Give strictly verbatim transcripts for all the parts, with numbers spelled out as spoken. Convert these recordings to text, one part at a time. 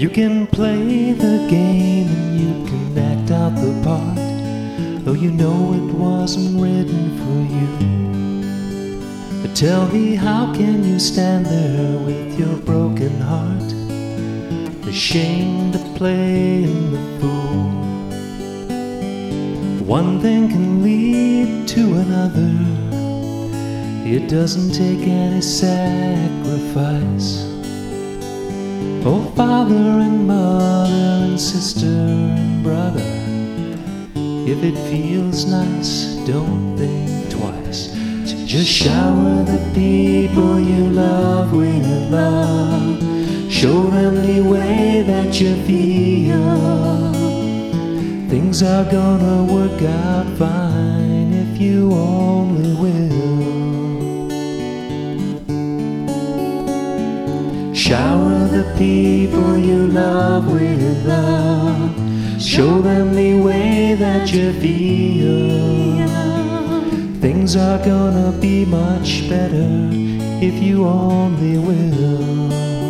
You can play the game and you can act out the part, though you know it wasn't written for you. But tell me, how can you stand there with your broken heart, ashamed to play in the fool? One thing can lead to another. It doesn't take any sacrifice. Oh, father and mother and sister and brother, if it feels nice, don't think twice. Just shower the people you love with love. Show them the way that you feel. Things are gonna work out fine if you only will. Shower the people you love with love. Show them the way that you feel. Things are gonna be much better if you only will.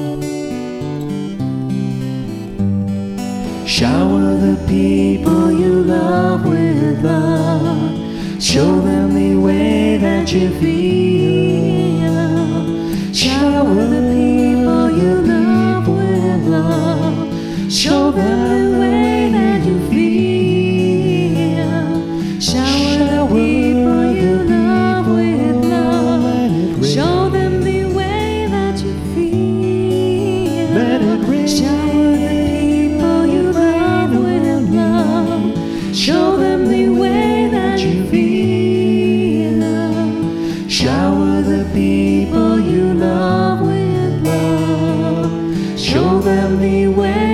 Shower the people you love with love. Show them the way that you feel. Shower the people you love with love. Show them the way that you feel. Shower the people you love with love. Show them the way that you feel. Let it rain. Shower the people you love with love. Show them the way that you feel. Shower the people you love with love. Show them the way